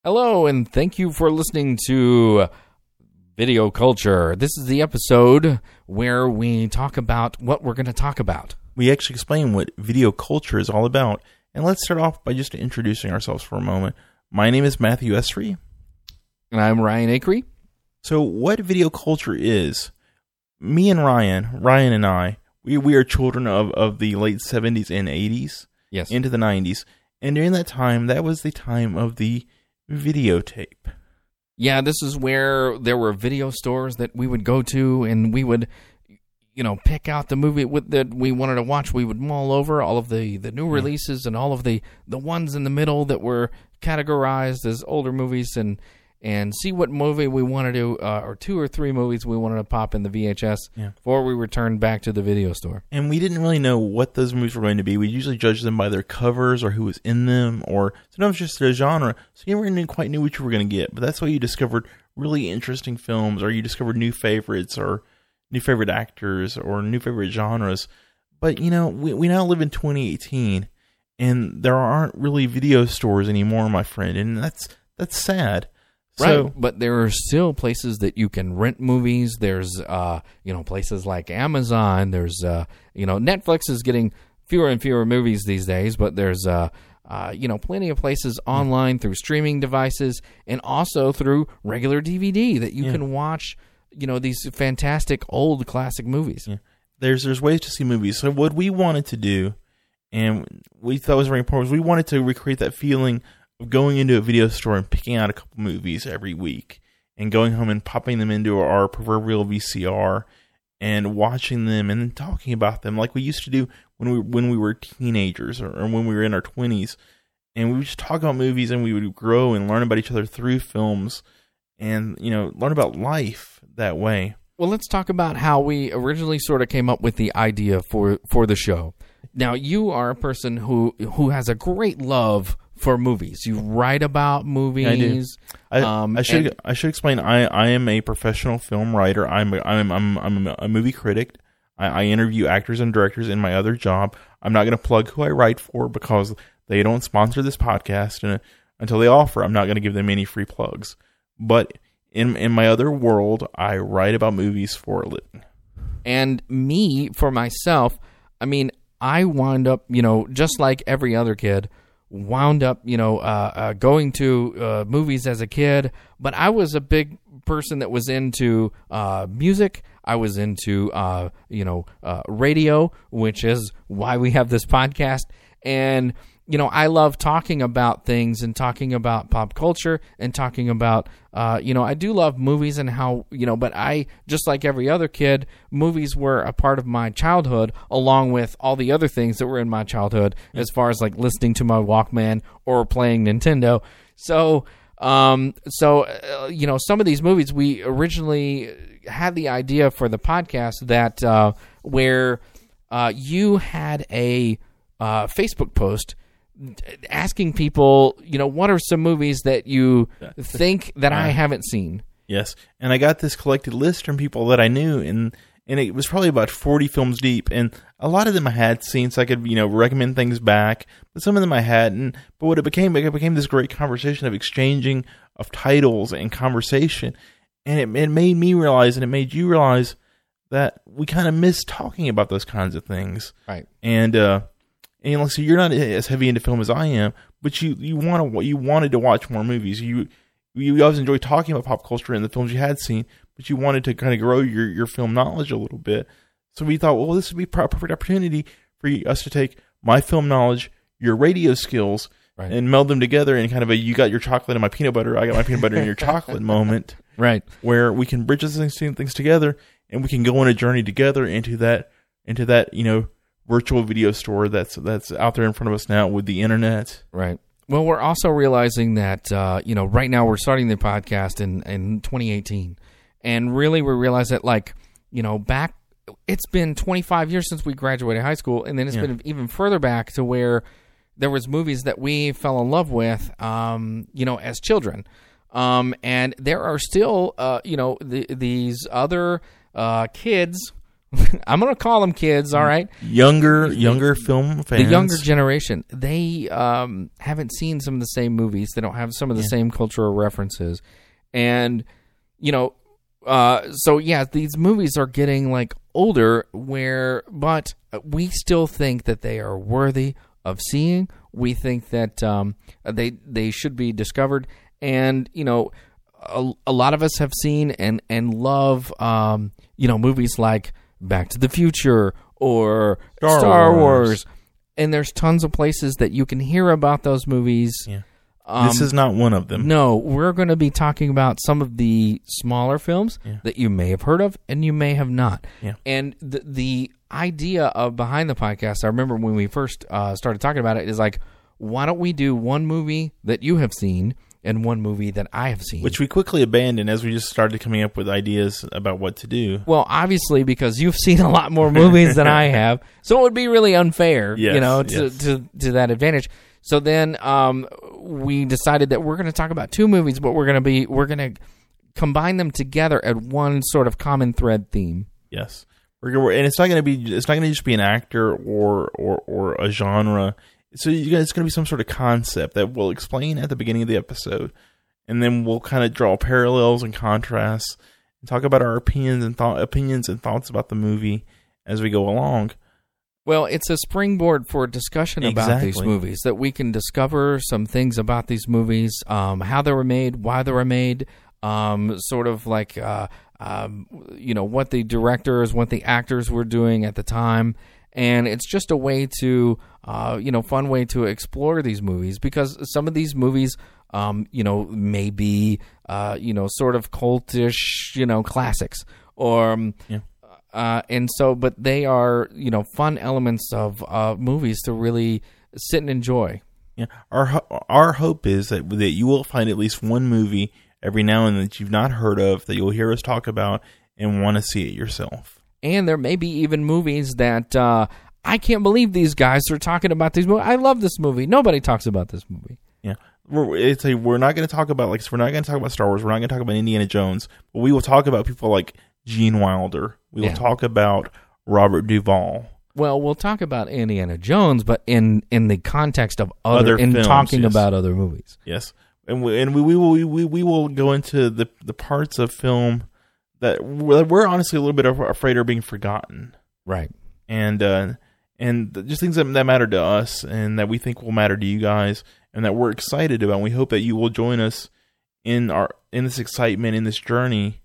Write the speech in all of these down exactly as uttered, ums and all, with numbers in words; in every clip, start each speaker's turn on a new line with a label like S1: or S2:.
S1: Hello, and thank you for listening to Video Culture. This is the episode where we talk about what we're going to talk about.
S2: We actually explain what video culture is all about. And let's start off by just introducing ourselves for a moment. My name is Matthew Esri.
S1: And I'm Ryan Acree.
S2: So what video culture is, me and Ryan, Ryan and I, we, we are children of, of the late seventies and eighties,
S1: yes,
S2: into the nineties. And during that time, that was the time of the videotape.
S1: Yeah, this is where there were video stores that we would go to, and we would, you know, pick out the movie with, that we wanted to watch. We would mull over all of the, the new releases and all of the, the ones in the middle that were categorized as older movies, and and see what movie we wanted to, uh, or two or three movies we wanted to pop in the V H S
S2: yeah. before
S1: we returned back to the video store.
S2: And we didn't really know what those movies were going to be. We usually judged them by their covers or who was in them, or sometimes just their genre. So you never really quite knew what you were going to get. But that's why you discovered really interesting films, or you discovered new favorites, or new favorite actors, or new favorite genres. But, you know, we, we now live in twenty eighteen, and there aren't really video stores anymore, my friend. And that's that's sad.
S1: Right,
S2: so,
S1: but there are still places that you can rent movies. There's, uh, you know, places like Amazon. There's, uh, you know, Netflix is getting fewer and fewer movies these days, but there's, uh, uh, you know, plenty of places online through streaming devices and also through regular D V D that you
S2: yeah.
S1: can watch, you know, these fantastic old classic movies.
S2: Yeah. There's there's ways to see movies. So what we wanted to do, and we thought was very important, was we wanted to recreate that feeling of going into a video store and picking out a couple movies every week and going home and popping them into our proverbial V C R and watching them and then talking about them like we used to do when we when we were teenagers, or, or when we were in our twenties. And we would just talk about movies, and we would grow and learn about each other through films, and, you know, learn about life that way.
S1: Well, let's talk about how we originally sort of came up with the idea for for the show. Now, you are a person who who has a great love for movies. You write about movies.
S2: I do. I,
S1: um,
S2: I should
S1: and,
S2: I should explain. I, I am a professional film writer. I'm a, I'm I'm I'm a movie critic. I, I interview actors and directors in my other job. I'm not going to plug who I write for because they don't sponsor this podcast, and until they offer, I'm not going to give them any free plugs. But in in my other world, I write about movies for a living.
S1: And me, for myself, I mean, I wound up, you know, just like every other kid, wound up, you know, uh, uh, going to uh, movies as a kid. But I was a big person that was into uh, music. I was into, uh, you know, uh, radio, which is why we have this podcast. And you know, I love talking about things and talking about pop culture and talking about, uh, you know, I do love movies and how, you know, but I, just like every other kid, movies were a part of my childhood along with all the other things that were in my childhood as far as like listening to my Walkman or playing Nintendo. So, um, so, uh, you know, some of these movies we originally had the idea for the podcast that, uh, where, uh, you had a, uh, Facebook post asking people, you know, what are some movies that you think that I haven't seen?
S2: Yes, and I got this collected list from people that I knew, and and it was probably about forty films deep, and a lot of them I had seen, so I could, you know, recommend things back, but some of them I hadn't. But what it became, it became this great conversation of exchanging of titles and conversation, and it, it made me realize, and it made you realize, that we kind of miss talking about those kinds of things.
S1: Right.
S2: And, uh, And like, so you're not as heavy into film as I am, but you you want to you wanted to watch more movies. You you always enjoy talking about pop culture and the films you had seen, but you wanted to kind of grow your, your film knowledge a little bit. So we thought, well, this would be a perfect opportunity for us to take my film knowledge, your radio skills, right, and meld them together in kind of a you got your chocolate and my peanut butter, I got my peanut butter and your chocolate moment,
S1: right?
S2: Where we can bridge those things, things together, and we can go on a journey together into that into that you know. virtual video store that's that's out there in front of us now with the internet.
S1: Right. Well, we're also realizing that, uh, you know, right now we're starting the podcast in, in twenty eighteen. And really we realize that, like, you know, back, it's been twenty-five years since we graduated high school. And then it's yeah. been even further back to where there was movies that we fell in love with, um, you know, as children. Um, and there are still, uh, you know, the, these other uh, kids I'm going to call them kids, all right?
S2: Younger, younger film fans.
S1: The younger generation. They um, haven't seen some of the same movies. They don't have some of the yeah. same cultural references. And, you know, uh, so yeah, these movies are getting like older where, but we still think that they are worthy of seeing. We think that um, they, they should be discovered. And, you know, a, a lot of us have seen and, and love, um, you know, movies like Back to the Future or Star, Star Wars. Wars. And there's tons of places that you can hear about those movies.
S2: Yeah. Um, this is not one of them.
S1: No, we're going to be talking about some of the smaller films yeah. that you may have heard of and you may have not.
S2: Yeah.
S1: And the, the idea of behind the podcast, I remember when we first uh, started talking about it, is like, why don't we do one movie that you have seen and one movie that I have seen.
S2: Which we quickly abandoned as we just started coming up with ideas about what to do.
S1: Well, obviously, because you've seen a lot more movies than I have, so it would be really unfair,
S2: yes,
S1: you know, to,
S2: yes.
S1: to, to that advantage. So then um, we decided that we're going to talk about two movies, but we're going to be we're going to combine them together at one sort of common thread theme.
S2: Yes, we're gonna, and it's not going to be it's not going to just be an actor or or or a genre. So you guys, it's going to be some sort of concept that we'll explain at the beginning of the episode, and then we'll kind of draw parallels and contrasts, and talk about our opinions and thought opinions and thoughts about the movie as we go along.
S1: Well, it's a springboard for discussion about
S2: exactly.
S1: these movies, that we can discover some things about these movies, um, how they were made, why they were made, um, sort of like uh, um, you know what the directors, what the actors were doing at the time. And it's just a way to, uh, you know, fun way to explore these movies, because some of these movies, um, you know, may be, uh, you know, sort of cultish, you know, classics, or, um,
S2: yeah.
S1: uh, and so, but they are, you know, fun elements of uh, movies to really sit and enjoy.
S2: Yeah, our our hope is that that you will find at least one movie every now and then that you've not heard of that you'll hear us talk about and want to see it yourself.
S1: And there may be even movies that uh, I can't believe these guys are talking about these movies. I love this movie. Nobody talks about this movie.
S2: Yeah, we're, it's a, we're not going to talk about like we're not going to talk about Star Wars. We're not going to talk about Indiana Jones. But we will talk about people like Gene Wilder. We will yeah. talk about Robert Duvall.
S1: Well, we'll talk about Indiana Jones, but in, in the context of other,
S2: other
S1: in
S2: films,
S1: talking
S2: yes.
S1: about other movies.
S2: Yes, and we, and we we will we, we will go into the the parts of film that we're honestly a little bit afraid are being forgotten,
S1: right?
S2: And uh, and just things that, that matter to us, and that we think will matter to you guys, and that we're excited about. And we hope that you will join us in our in this excitement, in this journey,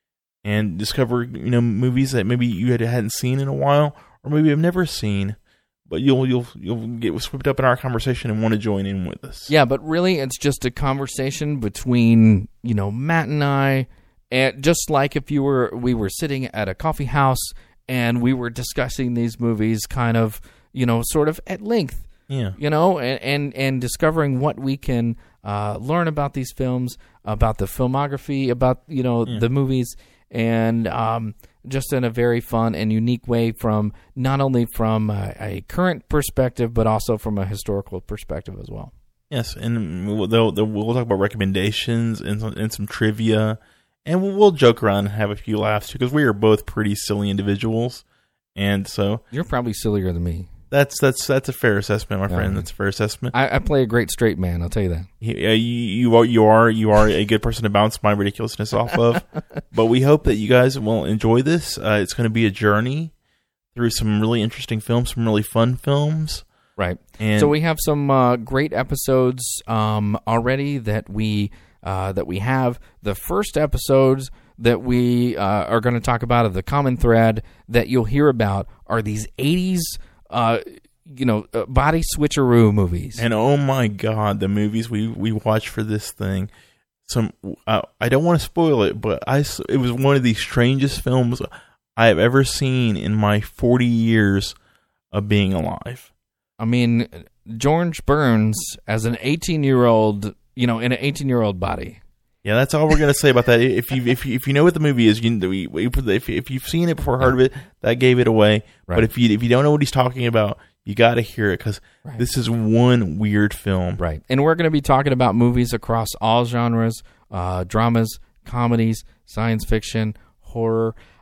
S2: and discover you know movies that maybe you had, hadn't seen in a while, or maybe have never seen, but you'll you'll you'll get swept up in our conversation and want to join in with us.
S1: Yeah, but really, it's just a conversation between you know Matt and I. And just like if you were, we were sitting at a coffee house and we were discussing these movies, kind of, you know, sort of at length,
S2: yeah,
S1: you know, and and, and discovering what we can uh, learn about these films, about the filmography, about you know yeah. the movies, and um, just in a very fun and unique way, from not only from a, a current perspective but also from a historical perspective as well.
S2: Yes, and we'll, they'll, they'll, we'll talk about recommendations and some, and some trivia. And we'll joke around and have a few laughs too, because we are both pretty silly individuals, and so
S1: you're probably sillier than me.
S2: That's that's that's a fair assessment, my friend.
S1: Um,
S2: that's a fair assessment.
S1: I, I play a great straight man. I'll tell you that.
S2: Yeah, you, you are you are you are a good person to bounce my ridiculousness off of. But we hope that you guys will enjoy this. Uh, it's going to be a journey through some really interesting films, some really fun films.
S1: Right.
S2: And
S1: so we have some uh, great episodes um, already that we. Uh, that we have. The first episodes that we uh, are going to talk about of the common thread that you'll hear about are these eighties, uh, you know, uh, body switcheroo movies.
S2: And oh my God, the movies we, we watched for this thing. Some uh, I don't want to spoil it, but I it was one of the strangest films I have ever seen in my forty years of being alive.
S1: I mean, George Burns as an eighteen-year-old. You know, in an eighteen-year-old body.
S2: Yeah, that's all we're gonna say about that. If you if you, if you know what the movie is, you if if you've seen it before, heard of it, that gave it away. Right. But if you if you don't know what he's talking about, you got to hear it, because right. this is one weird film.
S1: Right. And we're going to be talking about movies across all genres, uh, dramas, comedies, science fiction, horror.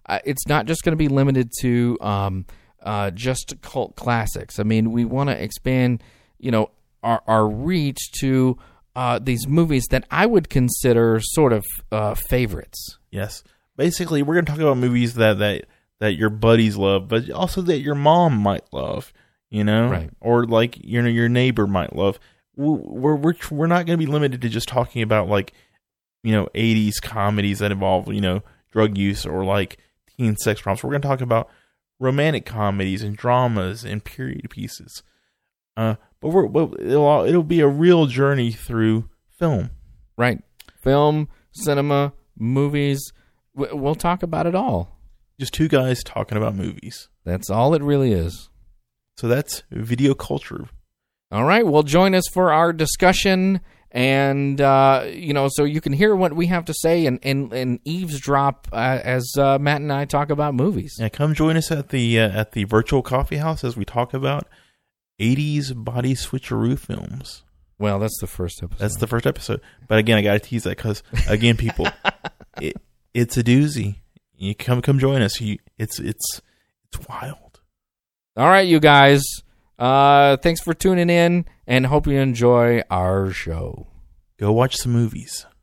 S1: uh, it's not just going to be limited to um, uh, just cult classics. I mean, we want to expand, you know, our, our reach to uh, these movies that I would consider sort of uh, favorites.
S2: Yes. Basically, we're going to talk about movies that, that, that your buddies love, but also that your mom might love, you know,
S1: right.
S2: or like you know your neighbor might love. We're we're we're not going to be limited to just talking about like you know eighties comedies that involve you know drug use or like teen sex roms. We're going to talk about romantic comedies and dramas and period pieces. Uh, but we're but it'll it'll be a real journey through film,
S1: right? Film, cinema, movies. We'll talk about it all.
S2: Just two guys talking about movies.
S1: That's all it really is.
S2: So that's video culture.
S1: All right. Well, join us for our discussion, and uh, you know, so you can hear what we have to say and and, and eavesdrop uh, as uh, Matt and I talk about movies.
S2: Yeah, come join us at the uh, at the virtual coffee house as we talk about eighties body switcheroo films.
S1: Well, that's the first episode.
S2: That's the first episode. But again, I got to tease that because again, people, it, it's a doozy. You come come join us. You, it's it's it's wild.
S1: All right, you guys. Uh, thanks for tuning in, and hope you enjoy our show.
S2: Go watch some movies.